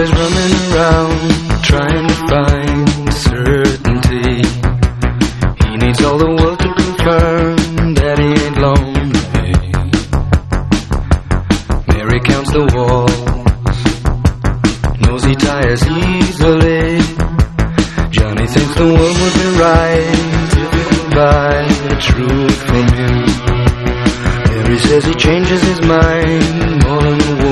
always running around, trying to find certainty. He needs all the world to confirm that he ain't lonely. Mary counts the walls, knows he tires easily. Johnny thinks the world would be right if he could buy the truth from him. Mary says he changes his mind more than